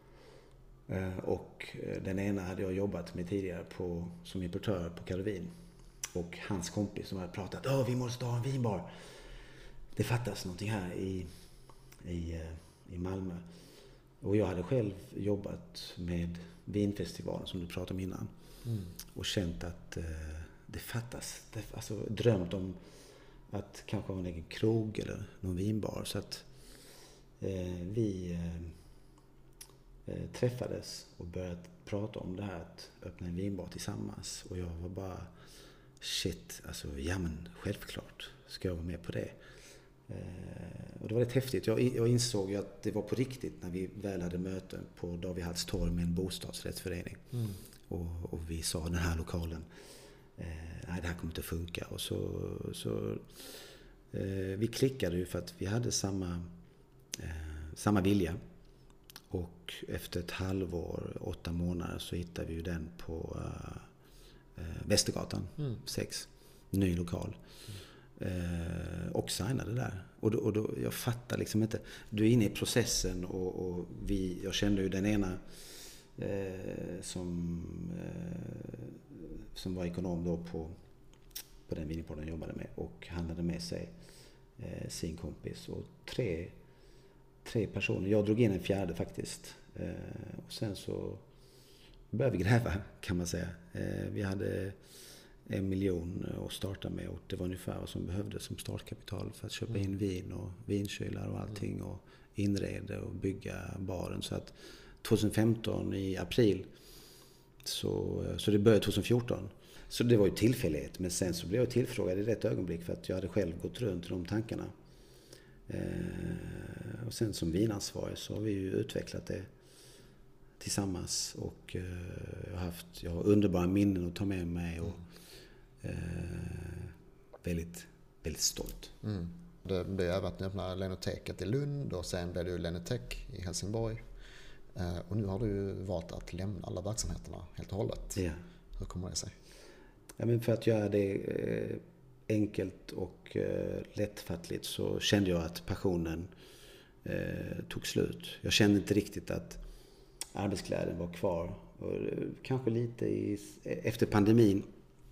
Speaker 2: Och den ena hade jag jobbat med tidigare på, som importör på Karolin. Och hans kompis som hade pratat, åh vi måste ha en vinbar. Det fattas någonting här i, i, i Malmö. Och jag hade själv jobbat med vinfestivalen som du pratade om innan. Mm. Och känt att eh, det fattas. Det, alltså drömt om att kanske ha en egen krog eller någon vinbar. Så att eh, vi... Eh, träffades och började prata om det här att öppna en vinbar tillsammans, och jag var bara shit, alltså ja men självklart ska jag vara med på det. Och det var rätt häftigt. Jag, jag insåg ju att det var på riktigt när vi väl hade möten på David Halls torg med en bostadsrättsförening. Mm. och, och vi sa den här lokalen eh, nej det här kommer inte att funka, och så, så eh, vi klickade ju för att vi hade samma eh, samma vilja. Och efter ett halvår, åtta månader, så hittade vi ju den på uh, uh, Västergatan mm. sex. Ny lokal. Mm. Uh, och signade där. Och, då, och då, jag fattar liksom inte. Du är inne i processen och, och vi, jag kände ju den ena uh, som, uh, som var ekonom då på, på den vinpodden jag jobbade med. Och han hade med sig uh, sin kompis och tre Tre personer. Jag drog in en fjärde faktiskt. Eh, och sen så började vi gräva, kan man säga. Eh, vi hade en miljon att starta med och det var ungefär vad som behövdes som startkapital för att köpa in vin och vinkylar och allting och inreda och bygga baren. Så att tjugohundrafemton i april så, så det började tjugohundrafjorton. Så det var ju tillfällighet, men sen så blev jag tillfrågad i rätt ögonblick för att jag hade själv gått runt i de tankarna. Eh, och sen som vinansvarig så har vi ju utvecklat det tillsammans och eh, jag har haft jag har underbara minnen att ta med mig och eh, väldigt, väldigt stolt.
Speaker 1: Mm. Det blev även att ni öppnade Lenoteket i Lund och sen blev det Lenotek i Helsingborg. Eh, och nu har du valt att lämna alla verksamheterna helt och hållet.
Speaker 2: Ja.
Speaker 1: Hur kommer det sig?
Speaker 2: Ja, men för att göra det eh, enkelt och eh, lättfattligt så kände jag att passionen eh, tog slut. Jag kände inte riktigt att arbetskläden var kvar. Och, eh, kanske lite i, efter pandemin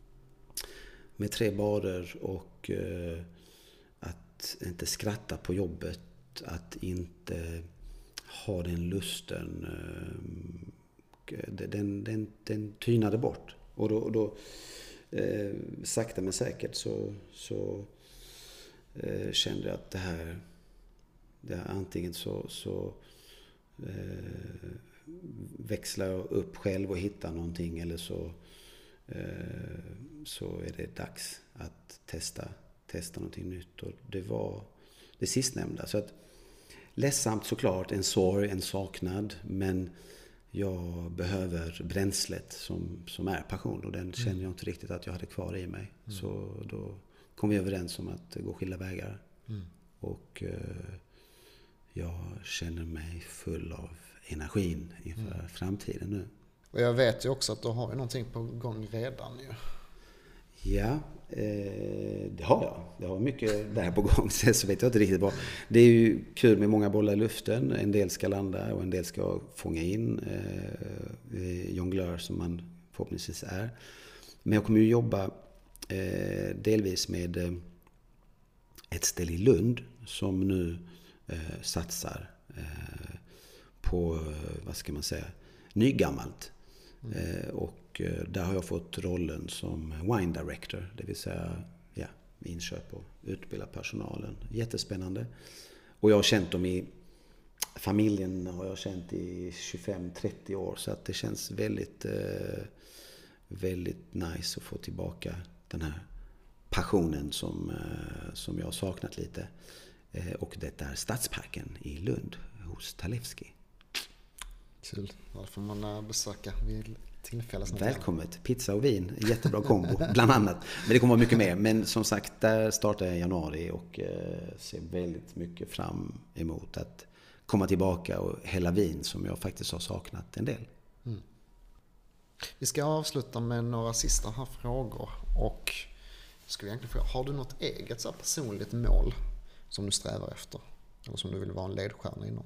Speaker 2: med tre barer och eh, att inte skratta på jobbet, att inte ha den lusten. Eh, den, den, den tynade bort. Och då, och då Eh, sakta men säkert så, så eh, kände jag att det här, det här antingen så, så eh, växlar jag upp själv och hittar någonting eller så, eh, så är det dags att testa, testa någonting nytt. Och det var det sistnämnda. Så att, ledsamt såklart, en sorg, en saknad, men jag behöver bränslet som, som är passion och den känner jag inte riktigt att jag hade kvar i mig. Mm. Så då kom vi överens om att gå skilda vägar. Mm. Och eh, jag känner mig full av energin inför mm. framtiden nu.
Speaker 1: Och jag vet ju också att du har ju någonting på gång redan ju.
Speaker 2: Ja, eh, det har jag. Jag har mycket där på gång, så vet jag inte riktigt vad. Det är ju kul med många bollar i luften. En del ska landa och en del ska fånga in. Eh, jonglör som man förhoppningsvis är. Men jag kommer ju jobba eh, delvis med eh, ett ställe i Lund som nu eh, satsar eh, på, vad ska man säga, nygammalt. Mm. Eh, och eh, där har jag fått rollen som wine director, det vill säga ja, inköp och utbilda personalen. Jättespännande. Och jag har känt dem i familjen, har jag känt i tjugofem trettio år, så att det känns väldigt eh, väldigt nice att få tillbaka den här passionen som, eh, som jag har saknat lite. Eh, och det är Stadsparken i Lund hos Talevski.
Speaker 1: Kul. Då får man besöka vid tillfälle.
Speaker 2: Välkommet. Pizza och vin. Jättebra kombo, bland annat. Men det kommer vara mycket mer. Men som sagt, där startar jag i januari och eh, ser väldigt mycket fram emot att komma tillbaka och hälla vin som jag faktiskt har saknat en del.
Speaker 1: Mm. Vi ska avsluta med några sista här frågor. Och ska vi egentligen fråga, har du något eget så här personligt mål som du strävar efter? Eller som du vill vara en ledstjärna inom?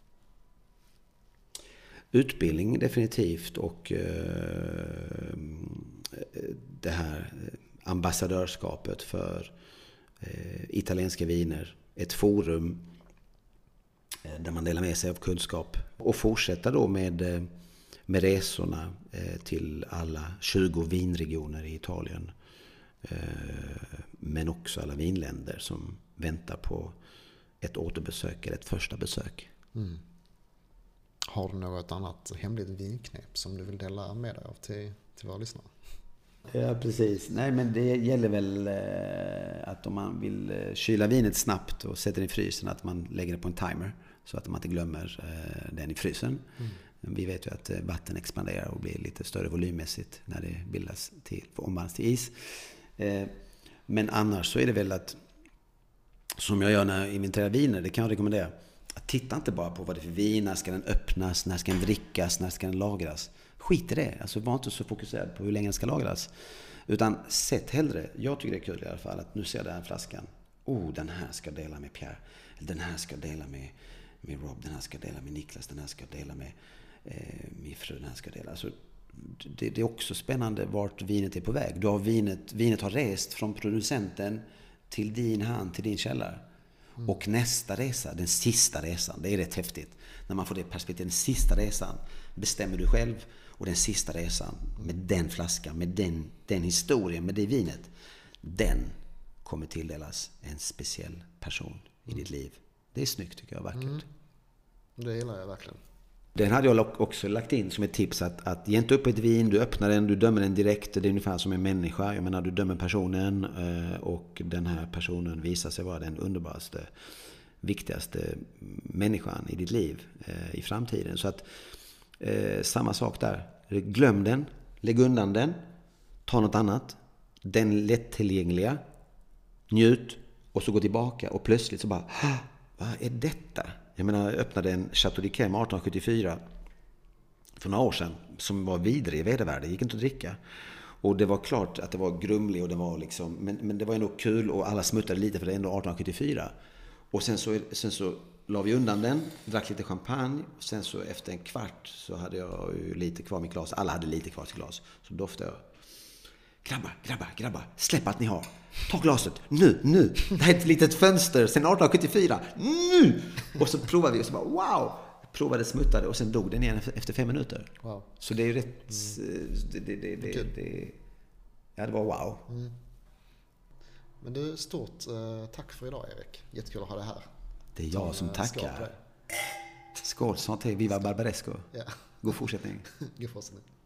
Speaker 2: Utbildning definitivt och eh, det här ambassadörskapet för eh, italienska viner. Ett forum eh, där man delar med sig av kunskap. Och fortsätta då med, eh, med resorna eh, till alla tjugo vinregioner i Italien. Eh, men också alla vinländer som väntar på ett återbesök eller ett första besök. Mm.
Speaker 1: Har du något annat hemligt vinknep som du vill dela med dig av till, till våra lyssnare?
Speaker 2: Ja, precis. Nej, men det gäller väl att om man vill kyla vinet snabbt och sätter det i frysen, att man lägger det på en timer så att man inte glömmer den i frysen. Mm. Vi vet ju att vatten expanderar och blir lite större volymmässigt när det bildas till, omvandlas till is. Men annars så är det väl att, som jag gör när jag inventerar viner, det kan jag rekommendera, titta inte bara på vad det är för vin, när ska den öppnas, när ska den drickas, när ska den lagras. Skit i det, alltså var inte så fokuserad på hur länge den ska lagras. Utan sätt hellre, jag tycker det är kul i alla fall, att nu ser jag den här flaskan. Oh, den här ska dela med Pierre. Den här ska dela med, med Rob, den här ska dela med Niklas, den här ska dela med eh, min fru, den här ska dela. Alltså, det, det är också spännande vart vinet är på väg. Du har vinet, vinet har rest från producenten till din hand, till din källare. Mm. Och nästa resa, den sista resan, det är rätt häftigt. När man får det perspektivet, den sista resan bestämmer du själv. Och den sista resan med den flaskan, med den, den historien, med det vinet, den kommer tilldelas en speciell person i ditt liv. Det är snyggt tycker jag, vackert. Mm.
Speaker 1: Det gillar jag verkligen.
Speaker 2: Den hade jag också lagt in som ett tips att, att ge inte upp ett vin, du öppnar den, du dömer den direkt. Det är ungefär som en människa. Jag menar, du dömer personen och den här personen visar sig vara den underbaraste, viktigaste människan i ditt liv i framtiden. Så att eh, samma sak där. Glöm den, lägg undan den, ta något annat. Den lättillgängliga, njut och så gå tillbaka och plötsligt så bara, vad är detta? Jag menar, jag öppnade en Chateau d'Yquem arton sjuttiofyra för några år sedan som var vidrig i vedervärde, gick inte att dricka. Och det var klart att det var grumlig och det var liksom, men, men det var ändå kul och alla smuttade lite för det är ändå arton sjuttiofyra. Och sen så, sen så la vi undan den, drack lite champagne och sen så efter en kvart så hade jag ju lite kvar mitt glas. Alla hade lite kvar sitt glas. Så doftade jag. Grabbar, grabbar, grabbar, släpp att ni har. Ta glaset, nu, nu. Det här är ett litet fönster sen arton sjuttiofyra. Nu! Och så provade vi och så bara, wow! Provade, smuttade och sen dog den igen efter fem minuter. Wow. Så det är ju rätt... Mm. Det, det, det, det, det, ja, det var wow. Mm.
Speaker 1: Men du, stort eh, tack för idag, Erik. Jättekul att ha det här.
Speaker 2: Det är jag som, som tackar. Skål, sånt till Viva Barbaresco.
Speaker 1: Ja.
Speaker 2: God fortsättning.
Speaker 1: God fortsättning.